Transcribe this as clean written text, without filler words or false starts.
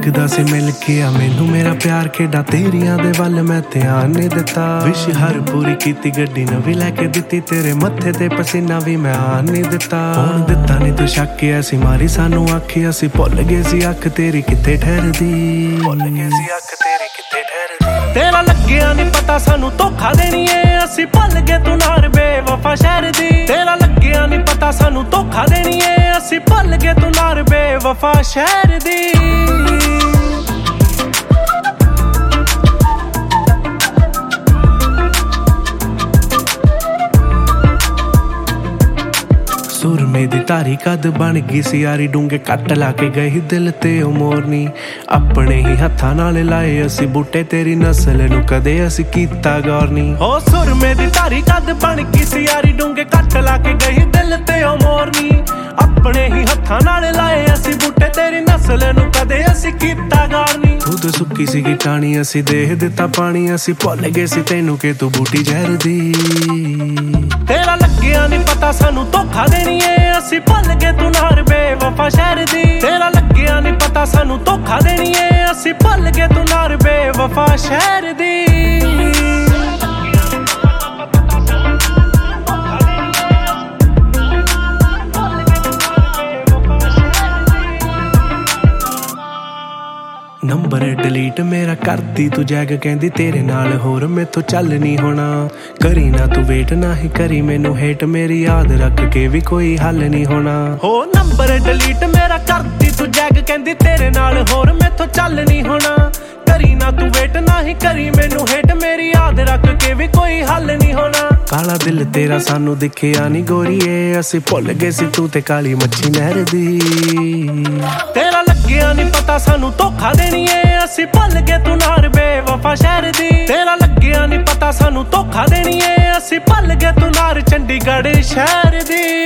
ਲੱਗਦਾ ਸੀ ਮਿਲ ਕੇ ਆ ਮੈਨੂੰ ਮੇਰਾ ਪਿਆਰ ਖੇਡਾਂ ਤੇਰੀਆਂ ਦੇ ਵੱਲ ਮੈਂ ਧਿਆਨ ਨਹੀਂ ਦਿੱਤਾ। ਵਿਸ਼ ਹਰ ਪੂਰੀ ਕੀਤੀ ਗੱਡੀ ਨਵੀਂ ਲੈ ਕੇ ਦਿੱਤੀ ਤੇਰੇ ਮੱਥੇ ਤੇ ਪਸੀਨਾ ਵੀ ਮੈਂ ਆਣ ਨਹੀਂ ਦਿੱਤਾ। ਹੁਣ ਦਿੱਤਾ ਨਹੀਂ ਤੂੰ ਸ਼ੱਕ ਐਸੀ ਮਾਰੀ ਸਾਨੂੰ ਆਖੀ ਅਸੀਂ ਭੁੱਲ ਗਏ ਸੀ ਅੱਖ ਤੇਰੀ ਕਿੱਥੇ ਠਹਿਰਦੀ। ਭੁੱਲ ਗਏ ਸੀ ਅੱਖ ਤੇਰੀ ਕਿੱਥੇ ਠਹਿਰਦੀ। ਤੇਰਾ ਲੱਗਿਆ ਨਹੀਂ ਪਤਾ ਸਾਨੂੰ ਧੋਖਾ ਦੇਣੀ ਏ ਅਸੀਂ ਭੁੱਲ ਗਏ ਤੂੰ ਨਾਰ ਬੇਵਫਾ ਸ਼ਹਿਰ ਦੀ। ਤੇਰਾ ਲੱਗਿਆ ਨਹੀਂ ਪਤਾ ਸਾਨੂੰ ਧੋਖਾ ਦੇਣੀ ਏ ਅਸੀਂ ਭੁੱਲ ਗਏ ਤੂੰ ਨਾਰ ਬੇਵਫਾ ਸ਼ਹਿਰ ਦੀ। ਸੁਰਮੇ ਦੀ ਧਾਰੀ ਕਦ ਬਣ ਗਈ ਸੀ ਯਾਰੀ ਡੂੰਘੇ ਕੱਟ ਲਾ ਕੇ ਗਈ ਦਿਲ ਤੇ ਉਹ ਮੋਰਨੀ। ਆਪਣੇ ਹੀ ਹੱਥਾਂ ਨਾਲ ਲਾਏ ਅਸੀਂ ਬੂਟੇ ਤੇਰੀ ਨਸਲ ਨੂੰ ਕਦੇ ਅਸੀਂ ਕੀਤਾ ਗੌਰ ਨੀ। ਉਹ ਸੁਰਮੇ ਦੀ ਧਾਰੀ ਕਦ ਬਣ ਗਈ ਸੀ ਯਾਰੀ ਡੂੰਘੇ ਕੱਟ ਲਾ ਕੇ ਗਈ ਦਿਲ ਤੇ ਉਹ ਮੋਰਨੀ। ਆਪਣੇ ਹੀ ਹੱਥਾਂ ਨਾਲ ਲਾਏ ਅਸੀਂ ਬੂਟੇ ਤੇਰੀ ਨਸਲ ਨੂੰ ਕਦੇ ਅਸੀਂ ਕੀਤਾ ਗੌਰ ਨੀ। ਖੁਦ ਸੁੱਕੀ ਸੀਗੀ ਟਾਣੀ ਅਸੀਂ ਦੇਹ ਦਿੱਤਾ ਪਾਣੀ ਅਸੀਂ ਭੁੱਲ ਗਏ ਸੀ ਤੈਨੂੰ ਕਿ ਤੂੰ ਬੂਟੀ ਜ਼ਹਿਰ ਦੀ। ਤੇਰਾ ਲੱਗਿਆ ਨਹੀਂ ਪਤਾ ਸਾਨੂੰ ਧੋਖਾ ਦੇਣੀ ਏ ਅਸੀਂ ਭੁੱਲ ਗਏ ਤੂੰ ਨਾਰ ਬੇਵਫਾ ਸ਼ਹਿਰ ਦੀ। ਤੇਰਾ ਲੱਗਿਆ ਨਹੀਂ ਪਤਾ ਸਾਨੂੰ ਧੋਖਾ ਦੇਣੀ ਏ ਅਸੀਂ ਭੁੱਲ ਗਏ ਤੂੰ ਨਾਰ ਬੇਵਫਾ ਸ਼ਹਿਰ ਦੀ। ਨੰਬਰ ਡਿਲੀਟ ਮੇਰਾ ਕਰਦੀ ਤੂੰ ਜੈਗ ਕਹਿੰਦੀ ਤੇਰੇ ਨਾਲ ਹੋਰ ਮੈਥੋਂ ਚੱਲ ਨੀ ਹੋਣਾ। ਕਰੀ ਨਾ ਤੂੰ ਵੇਟ ਨਾ ਹੀ ਕਰੀ ਮੈਨੂੰ ਹੇਟ ਮੇਰੀ ਯਾਦ ਰੱਖ ਕੇ ਵੀ ਕੋਈ ਹੱਲ ਨੀ ਹੋਣਾ। ਹੋ ਨੰਬਰ ਡਿਲੀਟ ਮੇਰਾ ਕਰਦੀ ਤੂੰ ਜੈਗ ਕਹਿੰਦੀ ਤੇਰੇ ਨਾਲ ਹੋਰ ਮੈਥੋਂ ਚੱਲ ਨੀ ਹੋਣਾ। ਕਰੀ ਨਾ ਤੂੰ ਵੇਟ ਨਾ ਹੀ ਕਰੀ ਮੈਨੂੰ ਹੇਟ ਮੇਰੀ ਯਾਦ ਰੱਖ ਕੇ ਵੀ ਕੋਈ ਹੱਲ ਨੀ ਹੋਣਾ। ਕਾਲਾ ਦਿਲ ਤੇਰਾ ਸਾਨੂੰ ਦਿਖਿਆ ਨੀ ਗੋਰੀਏ ਅਸੀਂ ਭੁੱਲ ਗਏ ਸੀ ਤੂੰ ਤੇ ਕਾਲੀ ਮੱਛੀ ਨਹਿਰ ਦੀ। ਤੇਰਾ ਲੱਗਿਆ ਨੀ ਪਤਾ ਸਾਨੂੰ ਧੋਖਾ ਦੇਣੀ ਏ ਅਸੀਂ ਭੁੱਲ ਗਏ ਤੂੰ ਨਾਰ ਬੇਵਫਾ ਸ਼ਹਿਰ ਦੀ। ਤੇਰਾ ਲੱਗਿਆ ਨੀ ਪਤਾ ਸਾਨੂੰ ਧੋਖਾ ਦੇਣੀ ਏ ਅਸੀਂ ਭੁੱਲ ਗਏ ਤੂੰ ਨਾਰ ਚੰਡੀਗੜ੍ਹ ਸ਼ਹਿਰ ਦੀ।